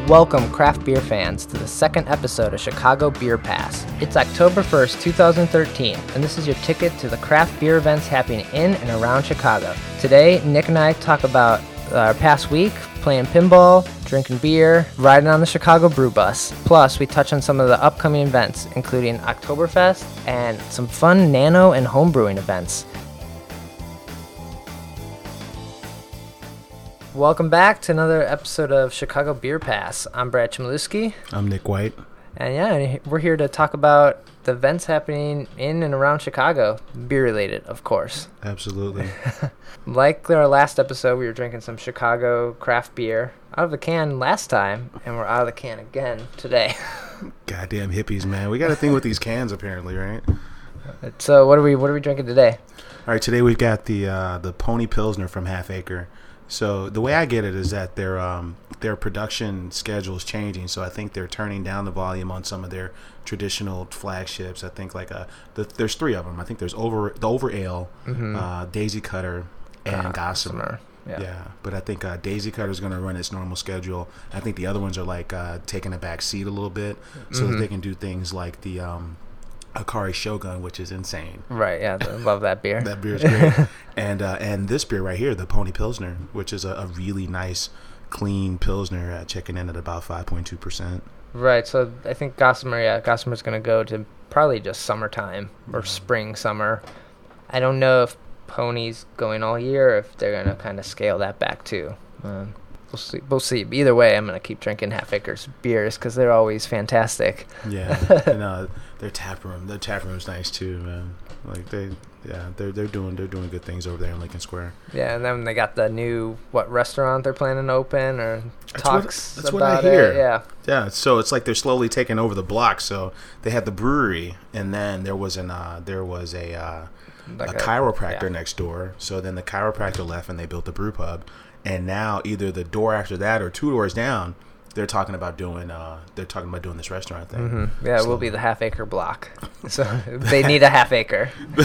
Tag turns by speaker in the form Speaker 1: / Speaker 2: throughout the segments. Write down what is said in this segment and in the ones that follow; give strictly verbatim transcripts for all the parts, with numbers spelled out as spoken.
Speaker 1: Welcome, craft beer fans, to the second episode of Chicago Beer Pass. It's October first, twenty thirteen, and this is your ticket to the craft beer events happening in and around Chicago. Today, Nick and I talk about our past week, playing pinball, drinking beer, riding on the Chicago Brew Bus. Plus, we touch on some of the upcoming events, including Oktoberfest and some fun nano and homebrewing events. Welcome back to another episode of Chicago Beer Pass. I'm Brad Chmielewski.
Speaker 2: I'm Nick White.
Speaker 1: And yeah, we're here to talk about the events happening in and around Chicago, beer related, of course.
Speaker 2: Absolutely.
Speaker 1: Like our last episode, we were drinking some Chicago craft beer out of the can last time, and we're out of the can again today.
Speaker 2: Goddamn hippies, man. We got a thing with these cans, apparently, right?
Speaker 1: So what are we what are we drinking today?
Speaker 2: All right, today we've got the uh, the Pony Pilsner from Half Acre. So the way I get it is that their um, their production schedule is changing. So I think they're turning down the volume on some of their traditional flagships. I think like a the, there's three of them. I think there's over the Over Ale, mm-hmm. uh, Daisy Cutter, and uh, Gossamer. Yeah. yeah, but I think uh, Daisy Cutter is going to run its normal schedule. I think the other ones are like uh, taking a back seat a little bit, so mm-hmm. that they can do things like the um, Akari Shogun, which is insane.
Speaker 1: Right, yeah, I love that beer.
Speaker 2: That beer is great. and uh, and this beer right here, the Pony Pilsner, which is a, a really nice, clean Pilsner, uh, checking in at about five point two percent.
Speaker 1: Right, so I think Gossamer, yeah, Gossamer's going to go to probably just summertime or spring, summer. I don't know if Pony's going all year or if they're going to kind of scale that back too. Um, We'll see. We'll see. Either way, I'm gonna keep drinking Half Acre's beers because they're always fantastic.
Speaker 2: Yeah, and uh, their tap room, their tap room's nice too, man. Like they, yeah, they're they're doing they're doing good things over there in Lincoln Square.
Speaker 1: Yeah, and then they got the new what restaurant they're planning to open or
Speaker 2: that's
Speaker 1: talks
Speaker 2: what, that's
Speaker 1: about
Speaker 2: what I hear.
Speaker 1: It. Yeah,
Speaker 2: yeah. So it's like they're slowly taking over the block. So they had the brewery, and then there was an uh, there was a uh, like a, a chiropractor yeah. next door. So then the chiropractor left, and they built the brew pub. And now either the door after that or two doors down, they're talking about doing uh, they're talking about doing this restaurant thing.
Speaker 1: Mm-hmm. Yeah, so, it will be the Half Acre block. So they need a half acre.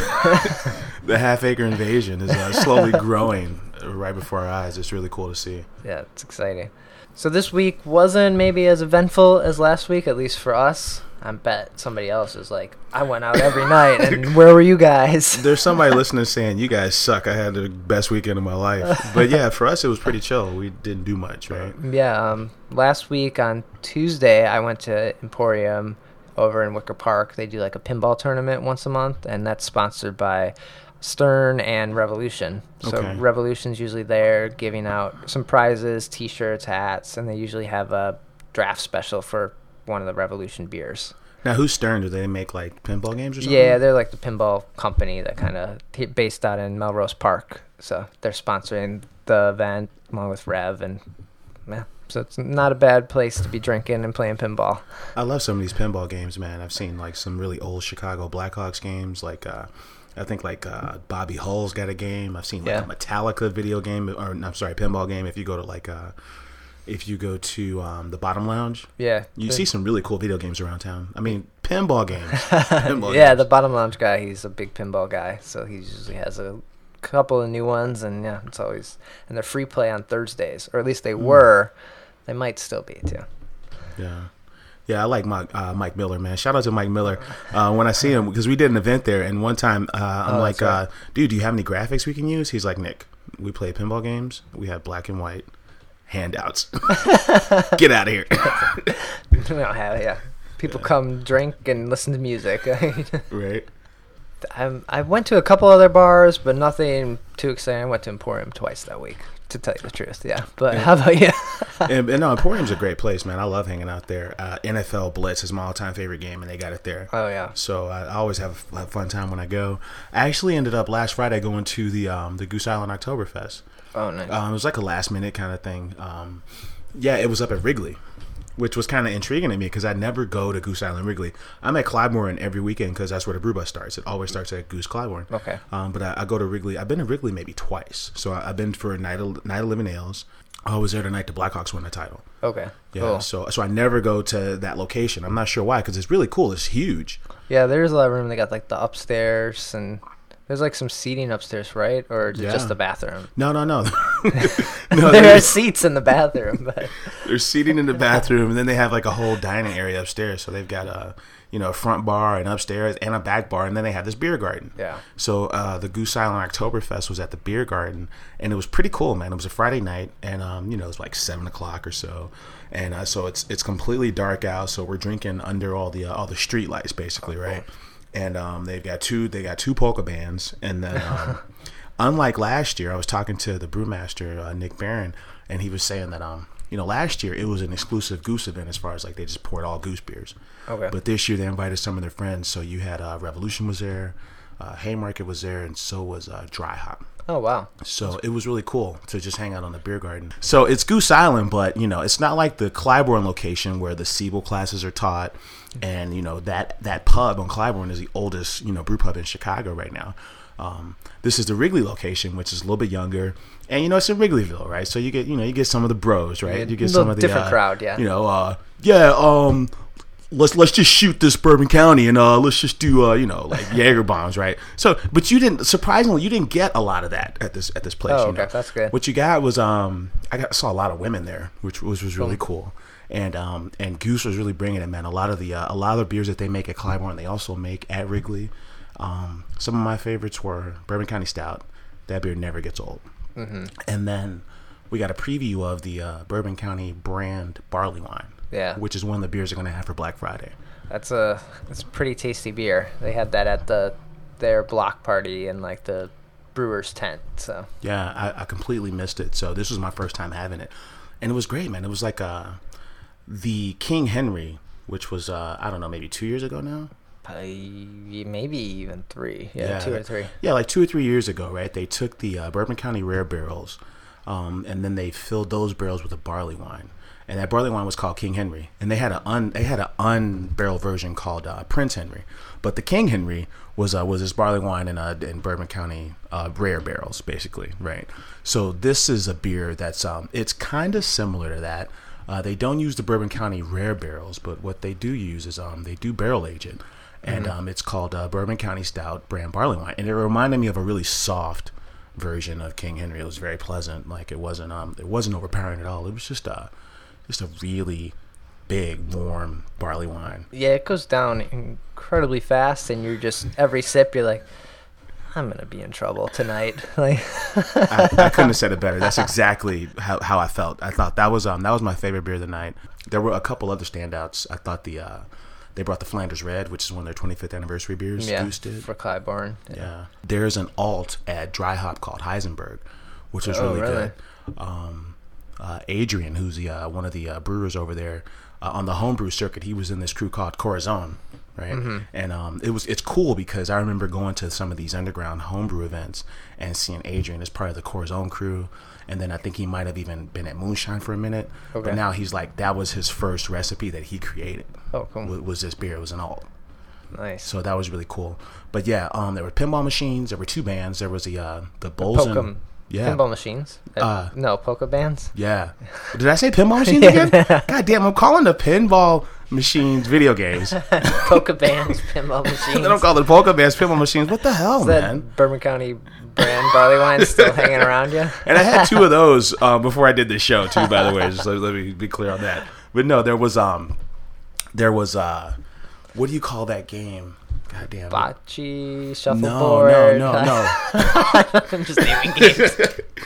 Speaker 2: The Half Acre invasion is uh, slowly growing right before our eyes. It's really cool to see.
Speaker 1: Yeah, it's exciting. So this week wasn't maybe as eventful as last week, at least for us. I bet somebody else is like, I went out every night, and where were you guys?
Speaker 2: There's somebody listening saying, you guys suck. I had the best weekend of my life. But yeah, for us, it was pretty chill. We didn't do much, right?
Speaker 1: Yeah. Um, last week on Tuesday, I went to Emporium over in Wicker Park. They do like a pinball tournament once a month, and that's sponsored by Stern and Revolution. So okay. Revolution's usually there giving out some prizes, T-shirts, hats, and they usually have a draft special for one of the Revolution beers.
Speaker 2: Now, who's Stern? Do they make like pinball games or something?
Speaker 1: Yeah, they're like the pinball company that kind of based out in Melrose Park. So they're sponsoring the event along with Rev, and yeah, so it's not a bad place to be drinking and playing pinball.
Speaker 2: I love some of these pinball games, man. I've seen like some really old Chicago Blackhawks games, like uh, I think like uh, Bobby Hull's got a game. I've seen like yeah. a Metallica video game, or I'm sorry, pinball game. If you go to like uh, If you go to um, the Bottom Lounge,
Speaker 1: yeah,
Speaker 2: you see some really cool video games around town. I mean, pinball games.
Speaker 1: Pinball yeah, games. The Bottom Lounge guy, he's a big pinball guy, so he usually has a couple of new ones, and yeah, it's always and they're free play on Thursdays, or at least they mm. were. They might still be too.
Speaker 2: Yeah, yeah, I like Mike, uh, Mike Miller, man. Shout out to Mike Miller. Uh, when I see him, because we did an event there, and one time uh, I'm oh, like, right. uh, dude, do you have any graphics we can use? He's like, Nick, we play pinball games. We have black and white. Handouts. Get out of here.
Speaker 1: We don't have yeah. People yeah. come drink and listen to music.
Speaker 2: Right.
Speaker 1: I I went to a couple other bars, but nothing too exciting. I went to Emporium twice that week, to tell you the truth. Yeah. But yeah. How about you?
Speaker 2: and, and no, Emporium's a great place, man. I love hanging out there. Uh, N F L Blitz is my all-time favorite game, and they got it there.
Speaker 1: Oh yeah.
Speaker 2: So I always have a, have a fun time when I go. I actually ended up last Friday going to the um, the Goose Island Oktoberfest.
Speaker 1: Oh, nice.
Speaker 2: Um, it was like a last minute kind of thing. Um, yeah, it was up at Wrigley, which was kind of intriguing to me because I never go to Goose Island Wrigley. I'm at Clybourne every weekend because that's where the brew bus starts. It always starts at Goose Clybourne.
Speaker 1: Okay.
Speaker 2: Um, but I, I go to Wrigley. I've been to Wrigley maybe twice. So I, I've been for a night of, night of Living Ales. I was there the night the Blackhawks won the title.
Speaker 1: Okay.
Speaker 2: Yeah.
Speaker 1: Cool.
Speaker 2: So so I never go to that location. I'm not sure why because it's really cool. It's huge.
Speaker 1: Yeah, there's a lot of room. They got like the upstairs and There's like some seating upstairs, right? Or is it
Speaker 2: Yeah.
Speaker 1: just the bathroom?
Speaker 2: No, no, no. no
Speaker 1: There are
Speaker 2: there's,
Speaker 1: seats in the bathroom, but
Speaker 2: there's seating in the bathroom, and then they have like a whole dining area upstairs. So they've got a, you know, a front bar and upstairs and a back bar, and then they have this beer garden.
Speaker 1: yeah.
Speaker 2: So uh, the Goose Island Oktoberfest was at the beer garden, and it was pretty cool, man. It was a Friday night, and um, you know, it was like seven o'clock or so, and uh, so it's it's completely dark out. So we're drinking under all the uh, all the street lights, basically, right? And um, they've got two they got two polka bands, and then um, unlike last year, I was talking to the brewmaster uh, Nick Barron, and he was saying that um you know last year it was an exclusive Goose event as far as like they just poured all Goose beers.
Speaker 1: Okay.
Speaker 2: But this year they invited some of their friends. So you had uh, Revolution was there, uh, Haymarket was there, and so was uh, Dry Hop.
Speaker 1: Oh, wow.
Speaker 2: So it was really cool to just hang out on the beer garden. So it's Goose Island, but you know it's not like the Clybourne location where the Siebel classes are taught, and you know that that pub on Clybourne is the oldest you know brew pub in Chicago right now. Um, this is the Wrigley location, which is a little bit younger, and you know it's in Wrigleyville, right? So you get you know you get some of the bros, right?
Speaker 1: Yeah,
Speaker 2: You get
Speaker 1: a
Speaker 2: some
Speaker 1: little
Speaker 2: of the
Speaker 1: different
Speaker 2: uh,
Speaker 1: crowd, yeah.
Speaker 2: You know, uh, yeah. Um, let's let's just shoot this Bourbon County and uh, let's just do uh, you know like Jaeger bombs, right? So, but you didn't surprisingly you didn't get a lot of that at this at this place.
Speaker 1: Oh,
Speaker 2: you
Speaker 1: okay,
Speaker 2: know?
Speaker 1: that's good.
Speaker 2: What you got was um I got saw a lot of women there, which was was really cool. And um and Goose was really bringing it, man. A lot of the uh, a lot of the beers that they make at Clybourne, they also make at Wrigley. Um, some of my favorites were Bourbon County Stout. That beer never gets old.
Speaker 1: Mm-hmm.
Speaker 2: And then we got a preview of the uh, Bourbon County brand barley wine.
Speaker 1: Yeah.
Speaker 2: Which is one of the beers they're going to have for Black Friday.
Speaker 1: That's a that's a pretty tasty beer. They had that at the their block party in like the brewer's tent. So
Speaker 2: Yeah, I, I completely missed it. So this was my first time having it, and it was great, man. It was like uh, the King Henry, which was uh, I don't know, maybe two years ago now.
Speaker 1: uh, maybe even three. Yeah,
Speaker 2: Yeah.
Speaker 1: two or three.
Speaker 2: Yeah, like two or three years ago, right? They took the uh, Bourbon County Rare barrels, um, and then they filled those barrels with a barley wine, and that barley wine was called King Henry. And they had a un they had an unbarrel version called uh, Prince Henry, but the King Henry was uh, was this barley wine in uh, in Bourbon County uh, rare barrels, basically, right? So this is a beer that's um, it's kind of similar to that. Uh, they don't use the Bourbon County rare barrels, but what they do use is um, they do barrel age it. And um, it's called uh, Bourbon County Stout brand barley wine, and it reminded me of a really soft version of King Henry. It was very pleasant, like it wasn't um, it wasn't overpowering at all. It was just a just a really big, warm barley wine.
Speaker 1: Yeah, it goes down incredibly fast, and you're just every sip you're like, I'm gonna be in trouble tonight. Like,
Speaker 2: I, I couldn't have said it better. That's exactly how, how I felt. I thought that was um that was my favorite beer of the night. There were a couple other standouts. I thought the uh, they brought the Flanders Red, which is one of their twenty-fifth anniversary beers.
Speaker 1: yeah,
Speaker 2: Goose did.
Speaker 1: for Clybourne.
Speaker 2: Yeah. yeah. There's an alt at Dry Hop called Heisenberg, which was
Speaker 1: Oh,
Speaker 2: really,
Speaker 1: really?
Speaker 2: good. Um, uh, Adrian, who's the uh, one of the uh, brewers over there uh, on the homebrew circuit, he was in this crew called Corazon, right?
Speaker 1: Mm-hmm.
Speaker 2: And um, it was it's cool because I remember going to some of these underground homebrew events and seeing Adrian as part of the Corazon crew. And then I think he might have even been at Moonshine for a minute.
Speaker 1: Okay.
Speaker 2: But now he's like, that was his first recipe that he created.
Speaker 1: Oh, cool.
Speaker 2: Was, was this beer. It was an alt.
Speaker 1: Nice.
Speaker 2: So that was really cool. But yeah, um, there were pinball machines. There were two bands. There was the uh, the Bolson.
Speaker 1: Pokem.
Speaker 2: Yeah.
Speaker 1: Pinball machines. Uh,
Speaker 2: Uh,
Speaker 1: no, polka bands.
Speaker 2: Yeah. Did I say pinball machines
Speaker 1: Yeah.
Speaker 2: again? God damn, I'm calling the pinball machines video games.
Speaker 1: Polka bands, pinball machines.
Speaker 2: They don't call it polka bands pinball machines. What the hell,
Speaker 1: Is
Speaker 2: man?
Speaker 1: that Bourbon County brand barley wine still hanging around you?
Speaker 2: And I had two of those uh, before I did this show too. By the way, just let, let me be clear on that. But no, there was um, there was uh, what do you call that game? God damn.
Speaker 1: Bocce,
Speaker 2: No,
Speaker 1: shuffleboard.
Speaker 2: no, no, no.
Speaker 1: I'm just naming games.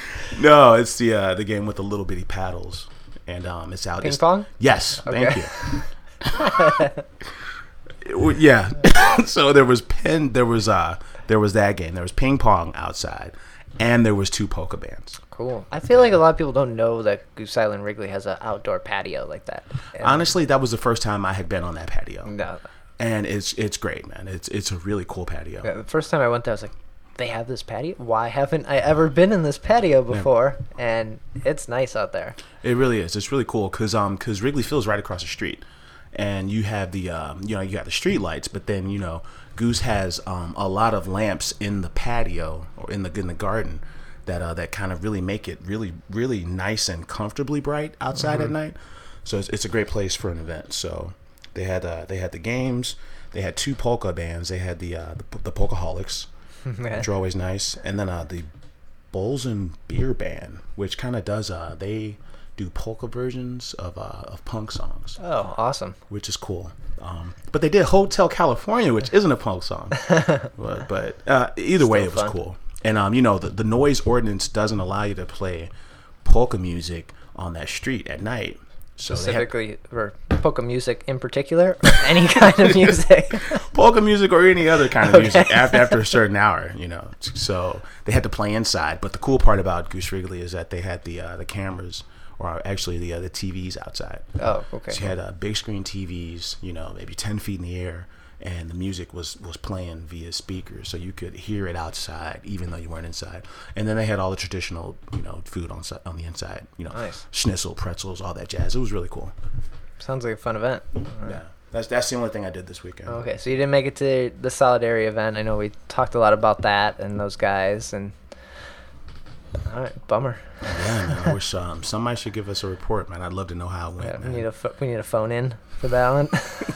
Speaker 2: No, it's the uh, the game with the little bitty paddles, and um, it's out.
Speaker 1: Ping
Speaker 2: it's,
Speaker 1: pong?
Speaker 2: Yes,
Speaker 1: Okay.
Speaker 2: thank you. Yeah. So there was pin. There was uh, there was that game. There was ping pong outside, and there was two polka bands.
Speaker 1: Cool. I feel like a lot of people don't know that Goose Island Wrigley has an outdoor patio like that. And
Speaker 2: Honestly, that was the first time I had been on that patio,
Speaker 1: no.
Speaker 2: and it's it's great, man. It's it's a really cool patio.
Speaker 1: Yeah, the first time I went there, I was like, they have this patio? Why haven't I ever been in this patio before? And it's nice out there.
Speaker 2: It really is. It's really cool because um because Wrigley Field's right across the street, and you have the um you know you got the street lights, but then you know Goose has um a lot of lamps in the patio or in the in the garden that uh that kind of really make it really really nice and comfortably bright outside
Speaker 1: Mm-hmm.
Speaker 2: at night. So it's, it's a great place for an event. So they had uh they had the games. They had two polka bands. They had the uh the, the Polkaholics, which are always nice. And then uh, the Bolzen Beer Band, which kind of does uh, they do polka versions of uh, of punk songs.
Speaker 1: Oh, awesome!
Speaker 2: Which is cool. Um, but they did Hotel California, which isn't a punk song. but but uh, either way, it was fun. Cool. And um, you know, the, the noise ordinance doesn't allow you to play polka music on that street at night. So
Speaker 1: specifically for polka music in particular, or any kind of music.
Speaker 2: Polka music or any other kind of okay. music after after a certain hour, you know. So they had to play inside. But the cool part about Goose Wrigley is that they had the uh, the cameras, or actually the uh, the T Vs outside.
Speaker 1: Oh, okay.
Speaker 2: So you had uh, big screen T Vs, you know, maybe ten feet in the air, and the music was, was playing via speakers, so you could hear it outside, even though you weren't inside. And then they had all the traditional, you know, food on on the inside, you know,
Speaker 1: nice.
Speaker 2: Schnitzel, pretzels, all that jazz. It was really cool.
Speaker 1: Sounds like a fun event.
Speaker 2: Right. Yeah, that's that's the only thing I did this weekend.
Speaker 1: Okay, so you didn't make it to the Solidarity event. I know we talked a lot about that and those guys, and all right, bummer.
Speaker 2: Yeah, man. I wish um, somebody should give us a report, man. I'd love to know how it went.
Speaker 1: Yeah, we
Speaker 2: man.
Speaker 1: need a fo- we need a phone in for that one.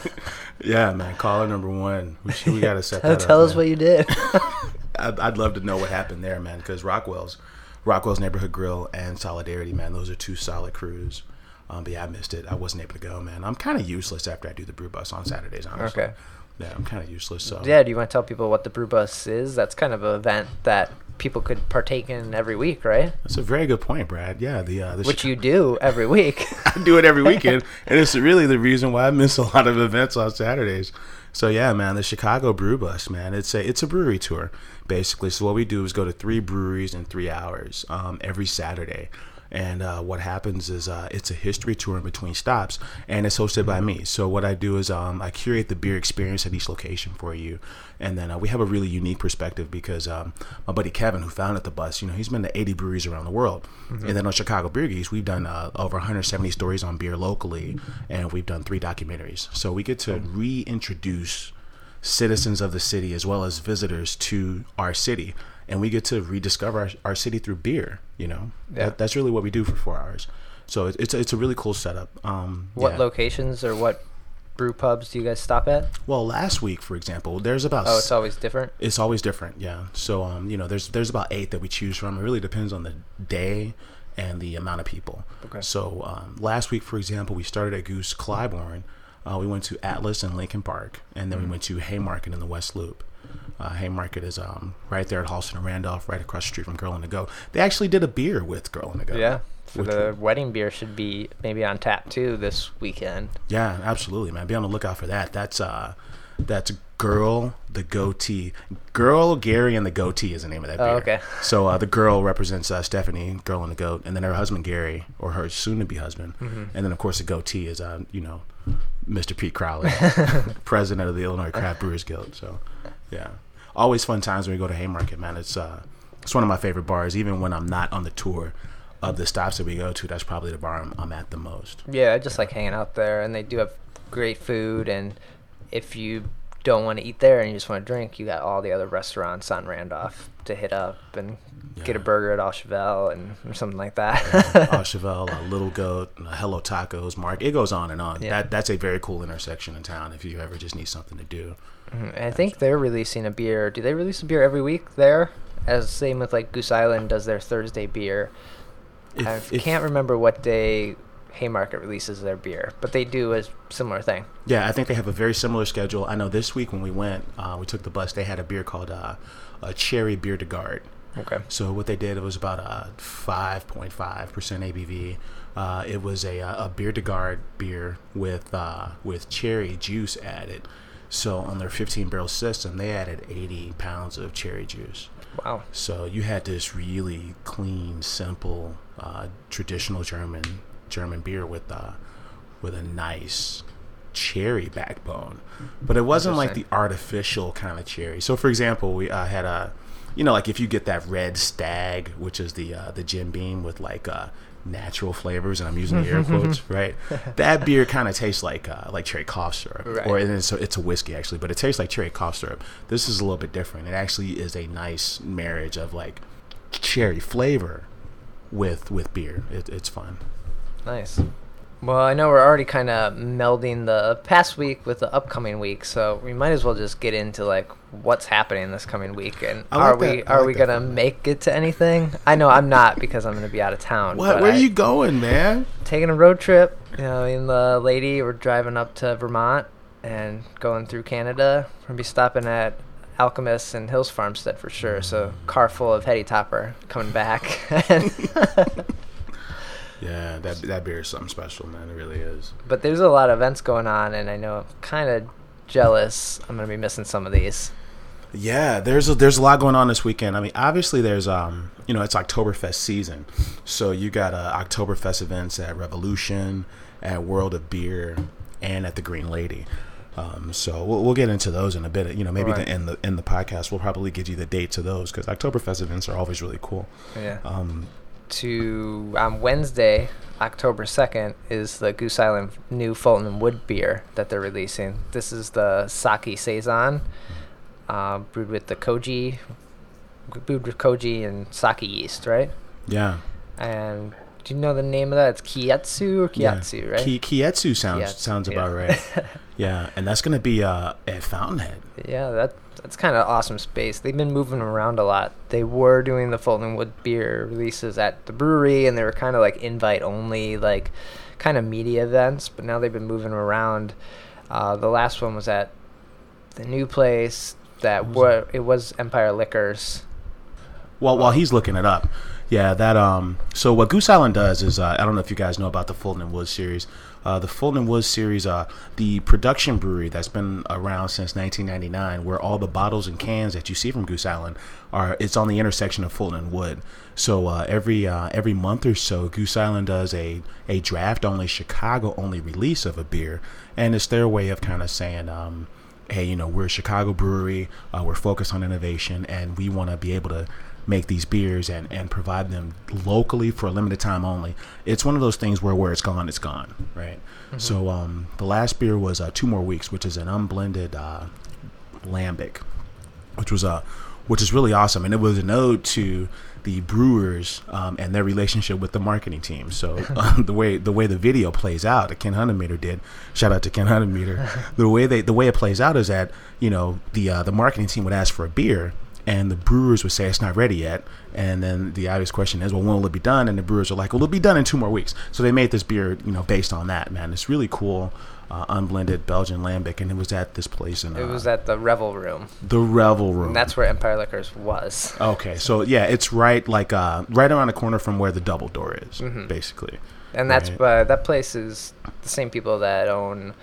Speaker 2: Yeah, man. Caller number one. We should, we gotta set
Speaker 1: tell,
Speaker 2: that
Speaker 1: tell
Speaker 2: up.
Speaker 1: us man. What you did.
Speaker 2: I'd, I'd love to know what happened there, man. Because Rockwell's, Rockwell's Neighborhood Grill and Solidarity, man. Those are two solid crews. Um, but yeah, I missed it. I wasn't able to go, man. I'm kind of useless after I do the brew bus on Saturdays, honestly.
Speaker 1: Okay.
Speaker 2: Yeah, I'm kind of useless. So.
Speaker 1: Yeah. Do you want to tell people what the brew bus is? That's kind of an event that people could partake in every week, right?
Speaker 2: That's a very good point, Brad. Yeah, the, uh, the
Speaker 1: which
Speaker 2: Chicago-
Speaker 1: you do every week.
Speaker 2: I do it every weekend, and it's really the reason why I miss a lot of events on Saturdays. So yeah, man, the Chicago Brew Bus, man, it's a it's a brewery tour basically. So what we do is go to three breweries in three hours um, every Saturday. And uh, what happens is uh, it's a history tour in between stops, and it's hosted by me. So what I do is um, I curate the beer experience at each location for you, and then uh, we have a really unique perspective because um, my buddy Kevin, who founded the bus, you know, he's been to eighty breweries around the world, mm-hmm. and then on Chicago Beer Geeks, we've done uh, over one hundred seventy stories on beer locally, and we've done three documentaries. So we get to reintroduce citizens of the city as well as visitors to our city. And we get to rediscover our, our city through beer, you know.
Speaker 1: Yeah.
Speaker 2: That, that's really what we do for four hours. So it, it's, a, it's a really cool setup. Um,
Speaker 1: what
Speaker 2: yeah.
Speaker 1: locations or what brew pubs do you guys stop at?
Speaker 2: Well, last week, for example, there's about...
Speaker 1: Oh, it's always different?
Speaker 2: It's always different, yeah. So, um, you know, there's there's about eight that we choose from. It really depends on the day and the amount of people.
Speaker 1: Okay.
Speaker 2: So um, last week, for example, we started at Goose Clybourne. Uh, we went to Atlas and Lincoln Park, and then mm-hmm. we went to Haymarket in the West Loop. Uh, Haymarket is um, right there at Halston and Randolph, right across the street from Girl and the Goat. They actually did a beer with Girl and the Goat.
Speaker 1: Yeah, so the was, wedding beer should be maybe on tap too this weekend.
Speaker 2: Yeah, absolutely, man. Be on the lookout for that. That's uh, that's Girl, the Goatee. Girl, Gary, and the Goatee is the name of that beer.
Speaker 1: Oh, okay.
Speaker 2: So uh, the girl represents uh, Stephanie, Girl and the Goat, and then her husband Gary, or her soon-to-be husband, mm-hmm. and then of course the Goatee is uh, you know, Mister Pete Crowley, president of the Illinois Craft Brewers Guild. So, yeah. Always fun times when we go to Haymarket, man. It's uh, it's one of my favorite bars. Even when I'm not on the tour of the stops that we go to, that's probably the bar I'm, I'm at the most.
Speaker 1: Yeah, I just like hanging out there, and they do have great food. And if you don't want to eat there and you just want to drink, you got all the other restaurants on Randolph to hit up and yeah. get a burger at Au Cheval and or something like that.
Speaker 2: yeah. Au Cheval, uh, Little Goat, uh, Hello Tacos, Mark. It goes on and on. Yeah. That that's a very cool intersection in town if you ever just need something to do.
Speaker 1: Mm-hmm. I think they're releasing a beer. Do they release a beer every week there? As same with like Goose Island does their Thursday beer. If, I if, can't remember what day Haymarket releases their beer, but they do a similar thing.
Speaker 2: Yeah, I think they have a very similar schedule. I know this week when we went, uh, we took the bus, they had a beer called uh, a Cherry Bière de Garde.
Speaker 1: Okay.
Speaker 2: So what they did, it was about a five point five percent A B V. Uh, it was a a Bière de Garde beer with uh, with cherry juice added. So on their fifteen barrel system, they added eighty pounds of cherry juice.
Speaker 1: Wow.
Speaker 2: So you had this really clean, simple, uh, traditional German German beer with uh, with a nice cherry backbone. But it wasn't like the artificial kind of cherry. So for example, we uh, had a, you know, like if you get that Red Stag, which is the uh, the Jim Beam with like uh, natural flavors, and I'm using the air quotes, right? That beer kind of tastes like uh, like cherry cough syrup,
Speaker 1: right.
Speaker 2: or it's a, it's a whiskey actually, but it tastes like cherry cough syrup. This is a little bit different. It actually is a nice marriage of like cherry flavor with with beer. It, it's fun.
Speaker 1: Nice. Well, I know we're already kind of melding the past week with the upcoming week, so we might as well just get into like what's happening this coming week. And
Speaker 2: I like
Speaker 1: are
Speaker 2: that-
Speaker 1: we
Speaker 2: I
Speaker 1: are
Speaker 2: like
Speaker 1: we
Speaker 2: that
Speaker 1: gonna
Speaker 2: format.
Speaker 1: make it to anything? I know I'm not because I'm gonna be out of town.
Speaker 2: What?
Speaker 1: but
Speaker 2: Where
Speaker 1: I-
Speaker 2: are you going, man?
Speaker 1: Taking a road trip. You know, me and the lady, we're driving up to Vermont and going through Canada. We're gonna be stopping at Alchemist and Hills Farmstead for sure. So car full of Hetty Topper coming back.
Speaker 2: Yeah, that that beer is something special, man. It really is.
Speaker 1: But there's a lot of events going on, and I know I'm kind of jealous. I'm gonna be missing some of these.
Speaker 2: Yeah, there's a, there's a lot going on this weekend. I mean, obviously there's um you know it's Oktoberfest season, so you got uh, Oktoberfest events at Revolution, at World of Beer, and at the Green Lady. Um, so we'll we'll get into those in a bit. You know, maybe
Speaker 1: Right.
Speaker 2: the, in the in the podcast we'll probably give you the dates of those because Oktoberfest events are always really cool.
Speaker 1: Yeah.
Speaker 2: Um,
Speaker 1: To on Wednesday, October second, is the Goose Island new Fulton and Wood beer that they're releasing. This is the Sake Saison, uh, brewed with the koji, brewed with koji and sake yeast, right?
Speaker 2: yeah,
Speaker 1: And do you know the name of that? It's Kietsu or Kiatsu,
Speaker 2: yeah.
Speaker 1: right?
Speaker 2: Ki- Kietsu sounds
Speaker 1: Kietsu,
Speaker 2: sounds
Speaker 1: yeah.
Speaker 2: about right. Yeah, and that's gonna be uh, at Fountainhead.
Speaker 1: Yeah, that that's kind of awesome space. They've been moving around a lot. They were doing the Fulton and Wood beer releases at the brewery, and they were kind of like invite only, like kind of media events. But now they've been moving around. Uh, the last one was at the new place that
Speaker 2: What
Speaker 1: wa- it was Empire Liquors.
Speaker 2: Well, while he's looking it up, yeah, that um. So what Goose Island does is, uh, I don't know if you guys know about the Fulton and Woods series. Uh, the Fulton and Woods series, uh, the production brewery that's been around since nineteen ninety-nine, where all the bottles and cans that you see from Goose Island are, it's on the intersection of Fulton and Wood. So uh, every uh, every month or so, Goose Island does a a draft only, Chicago only release of a beer, and it's their way of kind of saying, um, hey, you know, we're a Chicago brewery, uh, we're focused on innovation, and we want to be able to make these beers and, and provide them locally for a limited time only. It's one of those things where where it's gone, it's gone, right? Mm-hmm. So um, the last beer was uh, Two More Weeks, which is an unblended uh, lambic, which was uh, which is really awesome, and it was an ode to the brewers um, and their relationship with the marketing team. So uh, the way the way the video plays out, that Ken Hundemeter did, shout out to Ken Hundemeter. the way they the way it plays out is that, you know, the uh, the marketing team would ask for a beer, and the brewers would say it's not ready yet. And then the obvious question is, well, when will it be done? And the brewers are like, well, it'll be done in two more weeks. So they made this beer, you know, based on that, man. It's really cool, uh, unblended Belgian lambic, and it was at this place in uh,
Speaker 1: It was at the Revel Room,
Speaker 2: the Revel Room.
Speaker 1: and that's where Empire Liquors was.
Speaker 2: Okay, so yeah, it's right like uh, right around the corner from where the Double Door is,
Speaker 1: Mhm.
Speaker 2: basically.
Speaker 1: And that's
Speaker 2: Right.
Speaker 1: uh, that place is the same people that own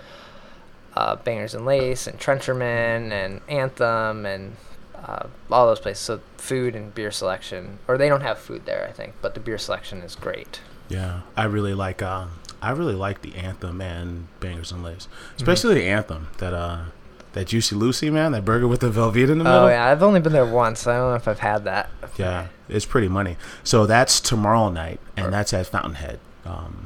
Speaker 1: uh, Bangers and Lace and Trencherman and Anthem and uh, all those places. So food and beer selection, or they don't have food there, I think, but the beer selection is great.
Speaker 2: Yeah, I really like uh, I really like the Anthem and Bangers and Lace, especially the Anthem. That uh, that Juicy Lucy, man, that burger with the Velveeta in the middle.
Speaker 1: Oh yeah, I've only been there once. I don't know if I've had that.
Speaker 2: Yeah, it's pretty money. So that's tomorrow night, and
Speaker 1: Right.
Speaker 2: that's at Fountainhead. Um,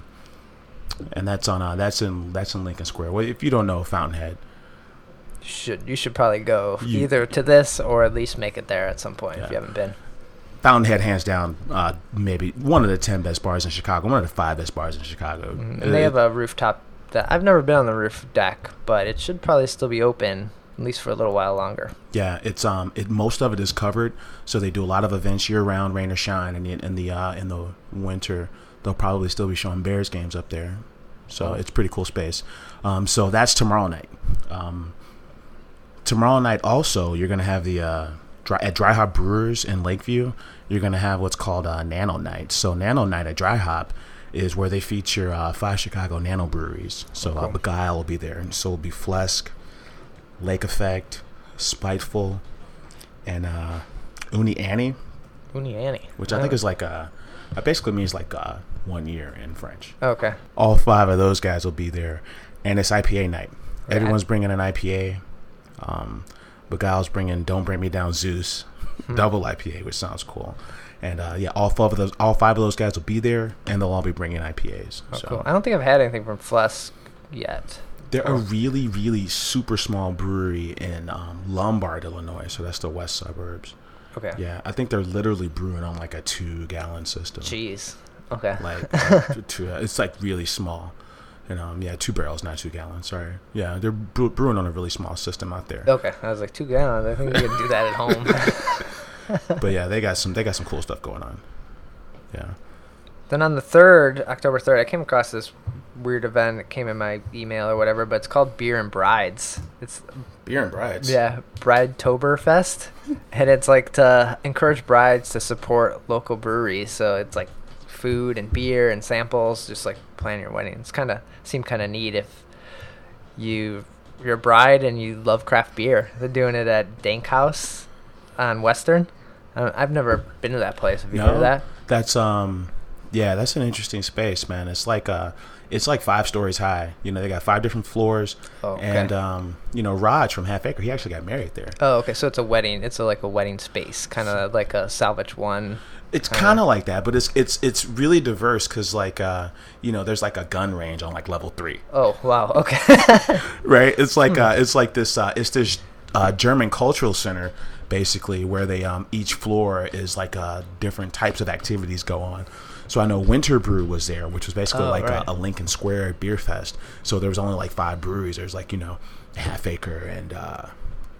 Speaker 2: and that's on uh, that's in that's in Lincoln Square. Well, if you don't know Fountainhead,
Speaker 1: You should you should probably go
Speaker 2: You-
Speaker 1: either to this or at least make it there at some point
Speaker 2: Yeah.
Speaker 1: if you haven't been.
Speaker 2: Fountainhead, hands down, uh, maybe one of the ten best bars in Chicago, one of the five best bars in Chicago.
Speaker 1: Mhm. And they have a rooftop that I've never been on the roof deck, but it should probably still be open at least for a little while longer.
Speaker 2: Yeah, it's um, it most of it is covered, so they do a lot of events year round, rain or shine, and in, in the uh, in the winter they'll probably still be showing Bears games up there, so
Speaker 1: Oh.
Speaker 2: it's pretty cool space. Um, so that's tomorrow night. Um, tomorrow night also you're gonna have the uh, dry, at Dry Hop Brewers in Lakeview. You're gonna have what's called uh, Nano Night. So Nano Night at Dry Hop is where they feature uh, five Chicago nano breweries. So uh,
Speaker 1: Cool.
Speaker 2: Beguile will be there, and so will be Flesk, Lake Effect, Spiteful, and uh, Uni Annie,
Speaker 1: Uni Annie.
Speaker 2: which I think is like uh, it basically means like uh, one year in French.
Speaker 1: Okay.
Speaker 2: All five of those guys will be there, and it's I P A night.
Speaker 1: Right.
Speaker 2: Everyone's bringing an I P A. Um, Beguile's bringing Don't Bring Me Down Zeus,
Speaker 1: Hmm.
Speaker 2: double I P A, which sounds cool. And uh, yeah, all five of those, all five of those guys will be there, and they'll all be bringing I P As.
Speaker 1: Oh,
Speaker 2: so
Speaker 1: cool. I don't think I've had anything from Flesk yet.
Speaker 2: they're a really, really super small brewery in um, Lombard, Illinois. So that's the west suburbs.
Speaker 1: Okay.
Speaker 2: Yeah, I think they're literally brewing on like a two-gallon system.
Speaker 1: Jeez. Okay.
Speaker 2: Like, like to, to, uh, it's like really small. And um, yeah, two barrels, not two gallons. Sorry. Yeah, they're bre- brewing on a really small system out there.
Speaker 1: Okay, I was like two gallons. I think we could do that at home.
Speaker 2: But yeah, they got some they got some cool stuff going on. Yeah.
Speaker 1: Then on the third, October third, I came across this weird event. It came in my email or whatever, but it's called Beer and Brides. It's
Speaker 2: Beer and Brides.
Speaker 1: Yeah, Bridetoberfest, and it's like to encourage brides to support local breweries. So it's like food and beer and samples, just like plan your wedding. It's kind of seemed kind of neat if you you're a bride and you love craft beer. They're doing it at Dank House on Western. I I've never been to that place. Have you
Speaker 2: no,
Speaker 1: heard of that?
Speaker 2: That's um, yeah, that's an interesting space, man. It's like uh, it's like five stories high. You know, they got five different floors.
Speaker 1: Oh, okay.
Speaker 2: And um, you know, Raj from Half Acre, he actually got married there.
Speaker 1: Oh, okay. So it's a wedding. It's a, like a wedding space, kind of like a Salvage One.
Speaker 2: It's kind of like that, but it's it's it's really diverse because like uh, you know, there's like a gun range on like level three.
Speaker 1: Oh wow, okay.
Speaker 2: Right? It's like uh, it's like this uh, it's this uh, German cultural center basically where they um each floor is like uh different types of activities go on. So I know Winter Brew was there, which was basically
Speaker 1: oh,
Speaker 2: like
Speaker 1: right.
Speaker 2: a, a Lincoln Square beer fest. So there was only like five breweries. There's like, you know, Half Acre and uh,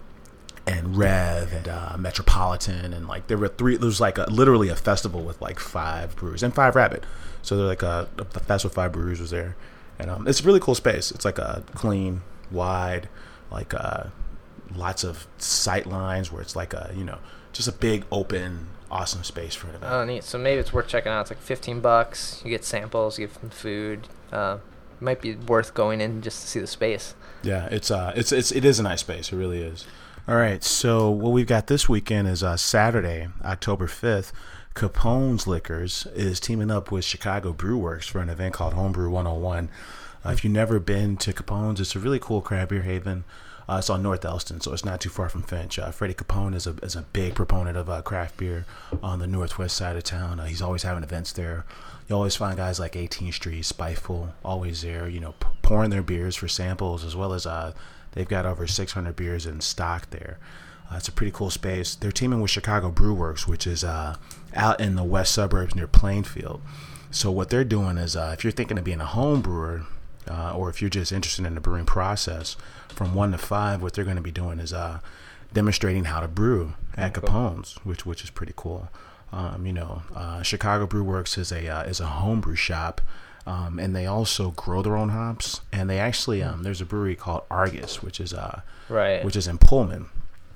Speaker 2: and Rev and uh, Metropolitan, and like there were three. There was like a, literally a festival with like five breweries and Five Rabbit. So they're like a, a fest with five breweries was there, and um, it's a really cool space. It's like a clean, wide, like uh, lots of sight lines where it's like a you know just a big open. Awesome space for an event.
Speaker 1: Oh, neat. So maybe it's worth checking out. It's like fifteen bucks. You get samples, you get some food. Uh, might be worth going in just to see the space.
Speaker 2: Yeah, it's uh, it's it's it is a nice space. It really is. All right. So what we've got this weekend is uh, Saturday, October fifth. Capone's Liquors is teaming up with Chicago Brew Works for an event called Homebrew one oh one. Uh, if you've never been to Capone's, it's a really cool craft beer haven. Uh, it's on North Elston, so it's not too far from Finch. Uh, Freddie Capone is a is a big proponent of uh, craft beer on the northwest side of town. Uh, he's always having events there. You always find guys like eighteenth Street, Spiteful, always there, you know, p- pouring their beers for samples, as well as uh, they've got over six hundred beers in stock there. Uh, it's a pretty cool space. They're teaming with Chicago Brew Works, which is uh, out in the west suburbs near Plainfield. So what they're doing is uh, if you're thinking of being a home brewer, uh, or if you're just interested in the brewing process, from one to five, what they're going to be doing is uh, demonstrating how to brew at
Speaker 1: cool.
Speaker 2: Capone's, which which is pretty cool. Um, you know, uh, Chicago Brew Works is a uh, is a homebrew shop, um, and they also grow their own hops. And they actually um, there's a brewery called Argus, which is uh
Speaker 1: right,
Speaker 2: which is in Pullman.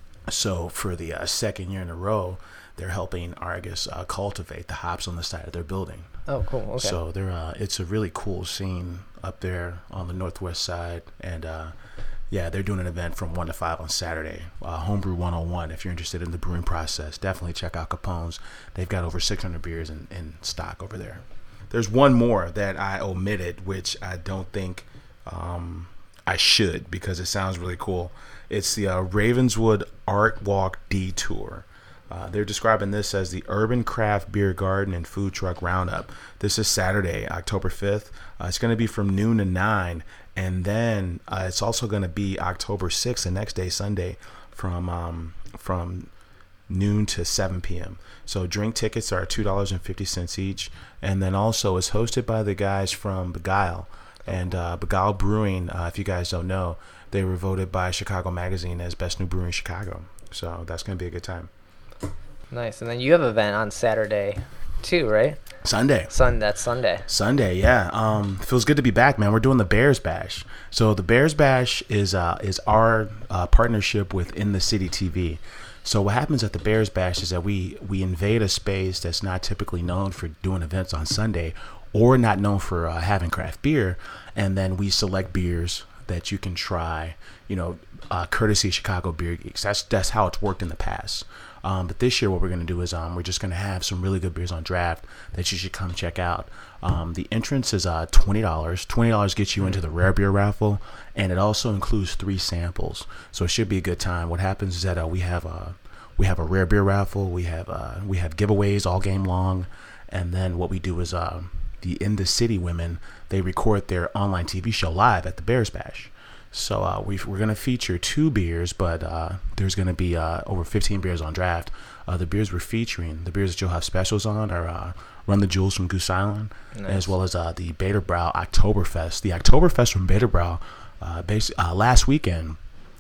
Speaker 2: So for the uh, second year in a row, they're helping Argus uh, cultivate the hops on the side of their building.
Speaker 1: Oh, cool. Okay.
Speaker 2: So they're uh, it's a really cool scene up there on the northwest side, and uh, yeah, they're doing an event from one to five on Saturday. Uh, Homebrew one oh one. If you're interested in the brewing process, definitely check out Capone's. They've got over six hundred beers in, in stock over there. There's one more that I omitted, which I don't think um, I should because it sounds really cool. It's the uh, Ravenswood Art Walk Detour. Uh, they're describing this as the Urban Craft Beer Garden and Food Truck Roundup. This is Saturday, October fifth. Uh, it's going to be from noon to nine. And then uh, it's also going to be October sixth, the next day, Sunday, from um, from noon to seven p.m. So drink tickets are two dollars and fifty cents each. And then also it's hosted by the guys from Beguile. And uh, Beguile Brewing, uh, if you guys don't know, they were voted by Chicago Magazine as Best New Brewery in Chicago. So that's going to be a good time.
Speaker 1: Nice. And then you have an event on Saturday too, right?
Speaker 2: Sunday.
Speaker 1: Sun. That's Sunday.
Speaker 2: Sunday, yeah. Um, feels good to be back, man. We're doing the Bears Bash. So the Bears Bash is uh, is our uh, partnership with In the City T V. So what happens at the Bears Bash is that we we invade a space that's not typically known for doing events on Sunday, or not known for uh, having craft beer, and then we select beers that you can try, you know, uh, courtesy Chicago Beer Geeks. That's that's how it's worked in the past. Um, but this year, what we're going to do is um, we're just going to have some really good beers on draft that you should come check out. Um, the entrance is uh, twenty dollars. twenty dollars gets you into the rare beer raffle, and it also includes three samples. So it should be a good time. What happens is that uh, we have a we have a rare beer raffle. We have uh, we have giveaways all game long, and then what we do is uh, the In the City women, they record their online T V show live at the Bears Bash. So uh, we we're gonna feature two beers, but uh, there's gonna be uh, over fifteen beers on draft. Uh, the beers we're featuring, the beers that you'll have specials on, are uh, Run the Jewels from Goose Island, nice. As well as uh, the Beta Brau Oktoberfest. The Oktoberfest from Beta Brau, uh, basi- uh, last weekend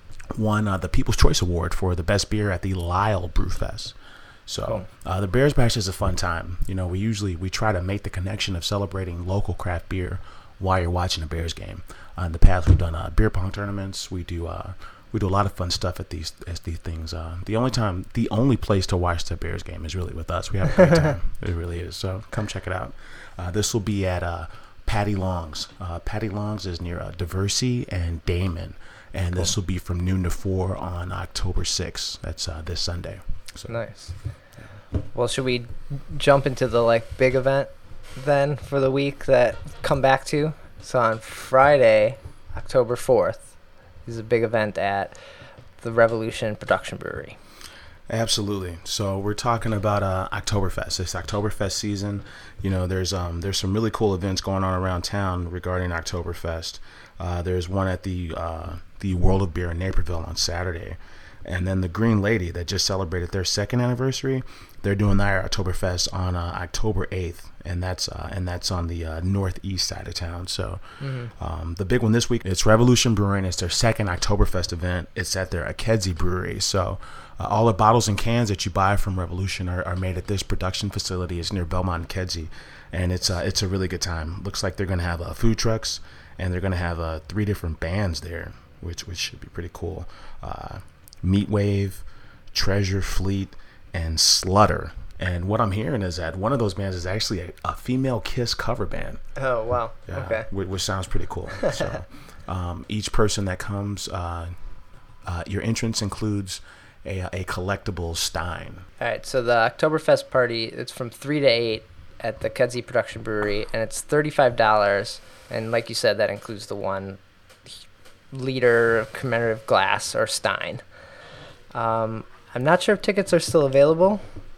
Speaker 2: won uh, the People's Choice Award for the best beer at the Lyle Brewfest. So cool. uh, the Bears Bash is a fun time. You know, we usually we try to make the connection of celebrating local craft beer while you're watching a Bears game. Uh, in the past, we've done uh, beer pong tournaments. We do uh, we do a lot of fun stuff at these at these things. Uh, the only time, the only place to watch the Bears game is really with us. We have a great time. It really is. So come check it out. Uh, this will be at uh, Patty Long's. Uh, Patty Long's is near uh, Diversey and Damon, and cool. This will be from noon to four on October sixth. That's uh, this Sunday. So,
Speaker 1: nice. Well, should we jump into the like big event then for the week that come back to? So on Friday, October fourth, is a big event at the Revolution Production Brewery.
Speaker 2: Absolutely. So we're talking about uh, Oktoberfest. It's Oktoberfest season. You know, there's um there's some really cool events going on around town regarding Oktoberfest. Uh, there's one at the uh, the World of Beer in Naperville on Saturday. And then the Green Lady that just celebrated their second anniversary, they're doing their Oktoberfest on uh, October eighth, and that's uh, and that's on the uh, northeast side of town. So mm-hmm. um, the big one this week, it's Revolution Brewing. It's their second Oktoberfest event. It's at their Akedzie Brewery. So uh, all the bottles and cans that you buy from Revolution are, are made at this production facility. It's near Belmont and Kedzie, and it's uh, it's a really good time. Looks like they're going to have uh, food trucks, and they're going to have uh, three different bands there, which which should be pretty cool. Uh, Meatwave, Treasure Fleet, and Slutter. And what I'm hearing is that one of those bands is actually a, a female Kiss cover band.
Speaker 1: Oh, wow.
Speaker 2: Yeah,
Speaker 1: okay.
Speaker 2: Which, which sounds pretty cool. So, um, each person that comes, uh, uh, your entrance includes a, a collectible stein.
Speaker 1: All right, so the Oktoberfest party, it's from three to eight at the Kedzie Production Brewery, and it's thirty-five dollars. And like you said, that includes the one liter commemorative glass or stein. Um, I'm not sure if tickets are still available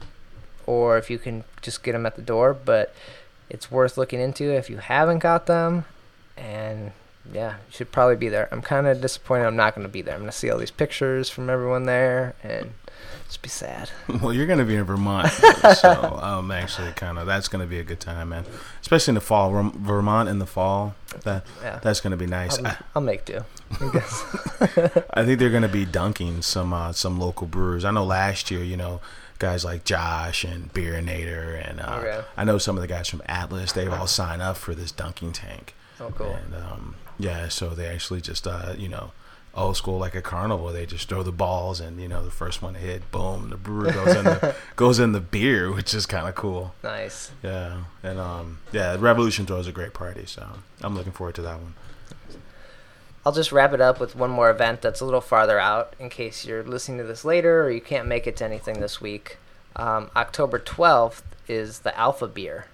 Speaker 1: or if you can just get them at the door, but it's worth looking into if you haven't got them. And yeah, you should probably be there. I'm kind of disappointed I'm not going to be there. I'm going to see all these pictures from everyone there and just be sad.
Speaker 2: Well, you're going to be in Vermont, so I'm actually kind of, that's going to be a good time, man. Especially in the fall. Vermont in the fall, that yeah. that's going to be nice.
Speaker 1: I'll, I'll make do. I guess.
Speaker 2: I think they're going to be dunking some uh, some local brewers. I know last year, you know, guys like Josh and Beerinator, and uh, okay. I know some of the guys from Atlas, they've all signed up for this dunking tank.
Speaker 1: Oh, cool.
Speaker 2: And um, yeah, so they actually just, uh, you know, old school like a carnival. They just throw the balls, and you know, the first one to hit, boom, the brewer goes in the goes in the beer, which is kind of cool.
Speaker 1: Nice.
Speaker 2: Yeah, and um, yeah, Revolution throws a great party, so I'm looking forward to that one.
Speaker 1: I'll just wrap it up with one more event that's a little farther out in case you're listening to this later or you can't make it to anything this week. Um, October twelfth is the Alpha Beer.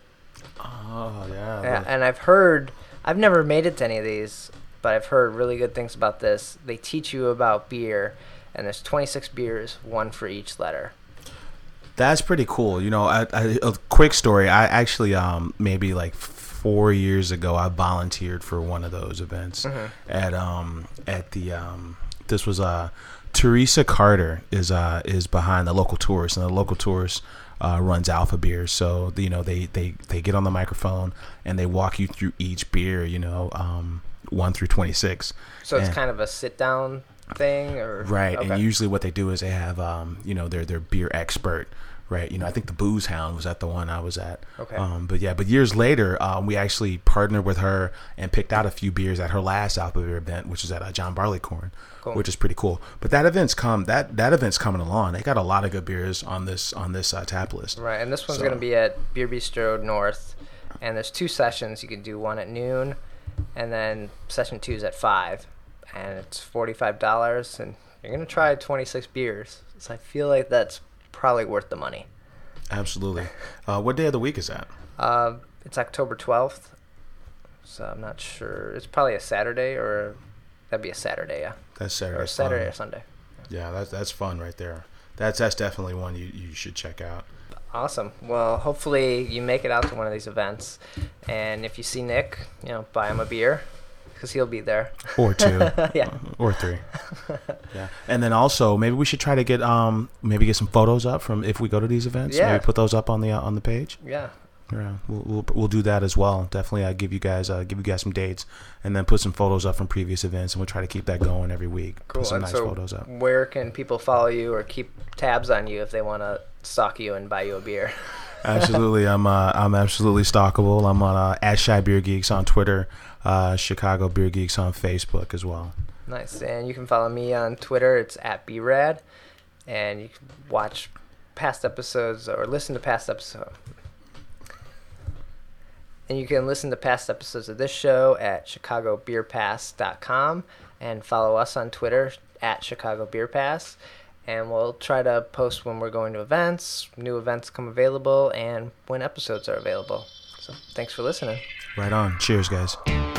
Speaker 2: Oh, yeah.
Speaker 1: yeah. And I've heard, I've never made it to any of these, but I've heard really good things about this. They teach you about beer, and there's twenty-six beers, one for each letter.
Speaker 2: That's pretty cool. You know, I, I, a quick story. I actually, um, maybe like four years ago, I volunteered for one of those events mm-hmm. at um at the um this was uh Teresa Carter is uh is behind the Local Tourist, and the Local Tourist uh runs Alpha Beer. So you know they they they get on the microphone and they walk you through each beer, you know, um one through twenty-six.
Speaker 1: So it's and, kind of a sit down thing, or
Speaker 2: right?
Speaker 1: Okay.
Speaker 2: And usually what they do is they have um you know they're they're beer expert. Right, you know, I think the Booze Hound was at the one I was at.
Speaker 1: Okay.
Speaker 2: Um, but yeah, but years later, um, we actually partnered with her and picked out a few beers at her last Alpha Beer event, which is at uh, John Barleycorn, cool. which is pretty cool. But that event's come that that event's coming along. They got a lot of good beers on this on this uh, tap list.
Speaker 1: Right, and this one's
Speaker 2: so.
Speaker 1: going to be at Beer Bistro North, and there's two sessions. You can do one at noon, and then session two is at five, and it's forty-five dollars, and you're going to try twenty-six beers. So I feel like that's probably worth the money.
Speaker 2: Absolutely. Uh, what day of the week is that?
Speaker 1: Uh, it's October twelfth, so I'm not sure. It's probably a Saturday, or that'd be a Saturday, yeah.
Speaker 2: That's Saturday.
Speaker 1: Or Saturday
Speaker 2: fun.
Speaker 1: or Sunday.
Speaker 2: Yeah, that's that's fun right there. That's that's definitely one you, you should check out.
Speaker 1: Awesome. Well, hopefully you make it out to one of these events, and if you see Nick, you know, buy him a beer. because he'll be there.
Speaker 2: Or two.
Speaker 1: Yeah.
Speaker 2: Or three. Yeah. And then also, maybe we should try to get um maybe get some photos up from if we go to these events.
Speaker 1: Yeah.
Speaker 2: Maybe put those up on the uh, on the page.
Speaker 1: Yeah.
Speaker 2: Yeah, we'll, we'll we'll do that as well. Definitely, I'll give you guys uh, give you guys some dates, and then put some photos up from previous events, and we'll try to keep that going every week.
Speaker 1: Cool.
Speaker 2: Put some
Speaker 1: And
Speaker 2: nice
Speaker 1: so
Speaker 2: photos up.
Speaker 1: where can people follow you or keep tabs on you if they want to stalk you and buy you a beer?
Speaker 2: Absolutely, I'm uh, I'm absolutely stalkable. I'm on uh, at Shy Beer Geeks on Twitter, uh, Chicago Beer Geeks on Facebook as well.
Speaker 1: Nice. And you can follow me on Twitter. It's at B Rad, and you can watch past episodes or listen to past episodes. And you can listen to past episodes of this show at chicago beer pass dot com and follow us on Twitter at Chicago Beer Pass. And we'll try to post when we're going to events, new events come available, and when episodes are available. So thanks for listening.
Speaker 2: Right on. Cheers, guys.